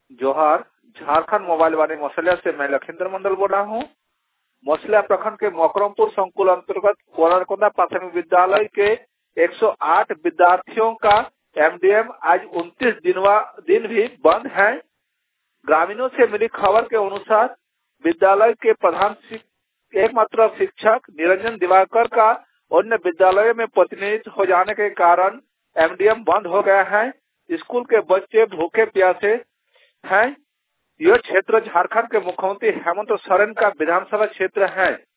जोहार। झारखंड मोबाइल वाणी मौसलिया से मैं लखींद्र मंडल बोल रहा हूँ। मौसलिया प्रखंड के मोकरमपुर संकुल अंतर्गत कोरारकोंदा प्राथमिक विद्यालय के 108 विद्यार्थियों का एमडीएम आज 29 दिन भी बंद है। ग्रामीणों से मिली खबर के अनुसार विद्यालय के प्रधान एकमात्र शिक्षक निरंजन दिवाकर का अन्य विद्यालयों में प्रतिनिधित्व हो जाने के कारण एमडीएम बंद हो गया है। स्कूल के बच्चे भूखे प्यासे हैं। यह क्षेत्र झारखंड के मुख्यमंत्री हेमंत सोरेन का विधानसभा क्षेत्र है।